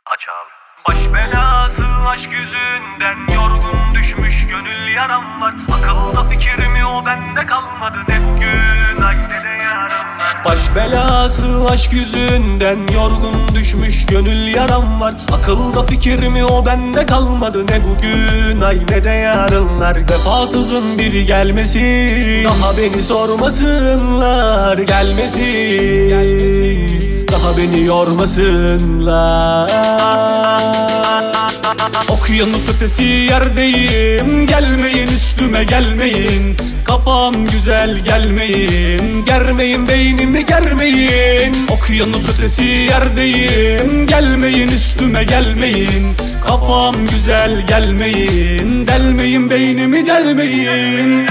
Aç abi. Baş belası aşk yüzünden yorgun düşmüş gönül yaram var. Akılda fikir mi o bende kalmadı, ne bugün ay ne de yarınlar. Baş belası aşk yüzünden yorgun düşmüş gönül yaram var. Akılda fikir mi o bende kalmadı, ne bugün ay ne de yarınlar. Vefasızın biri gelmesin, daha beni sormasınlar. Gelmesin, daha beni yormasınlar. Okyanus ötesi yerdeyim, gelmeyin üstüme gelmeyin. Kafam güzel gelmeyin, germeyin beynimi germeyin. Okyanus ötesi yerdeyim, gelmeyin üstüme gelmeyin. Kafam güzel gelmeyin, delmeyin beynimi delmeyin.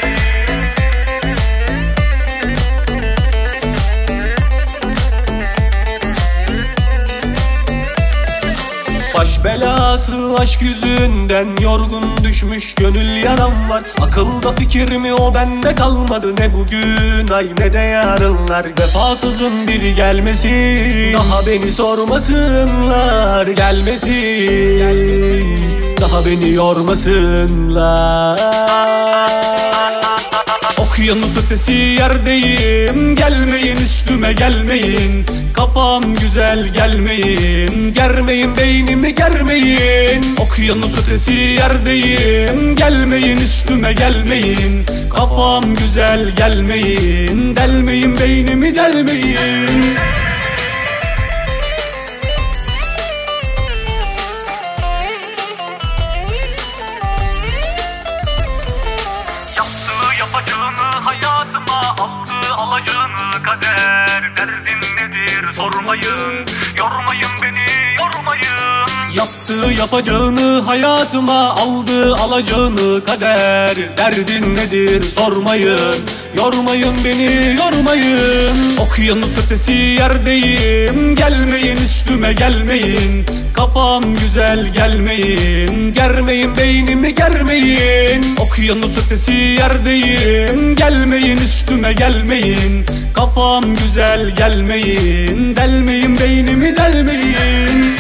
Baş belası aşk yüzünden yorgun düşmüş gönül yaram var. Akılda fikir mi o bende kalmadı, ne bugün ay ne de yarınlar. Vefasızın biri gelmesin, daha beni sormasınlar. Gelmesin, daha beni yormasınlar. Okyanus ötesi yerdeyim, gelmeyin üstüme gelmeyin. Kafam güzel gelmeyin, germeyin beynimi germeyin. Okyanus ötesi yerdeyim, gelmeyin üstüme gelmeyin. Kafam güzel gelmeyin, delmeyin beynimi delmeyin. Yapacağını hayatıma, aldı alacağını kader. Derdin nedir sormayın, yormayın beni yormayın. Yaptığı yapacağını hayatıma, aldı alacağını kader. Derdin nedir sormayın, yormayın beni yormayın. Okyanus ötesi yerdeyim, gelmeyin üstüme gelmeyin. Kafam güzel gelmeyin, germeyin beynimi germeyin. Okyanus ötesi yerdeyim, gelmeyin üstüme gelmeyin. Kafam güzel gelmeyin, delmeyin beynimi delmeyin.